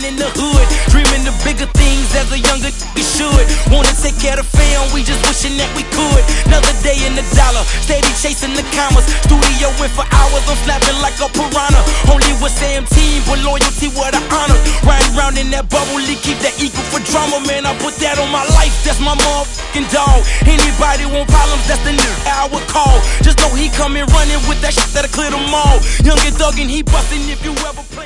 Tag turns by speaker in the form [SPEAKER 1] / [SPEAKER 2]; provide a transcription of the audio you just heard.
[SPEAKER 1] in the hood, dreaming the bigger things as a younger we should. Wanna take care of the fam, we just wishing that we could. Another day in the dollar, steady chasing the commas. Studio in for hours, I'm snapping like a piranha. Only with Sam team, but loyalty what I honor. Riding round in that bubble, keep that equal for drama. Man, I put that on my life, that's my motherfucking dog. Anybody want problems, that's the nigga I would call. Just know he coming running with that shit that'll clear them all. Young and thug and he bustin' if you ever play.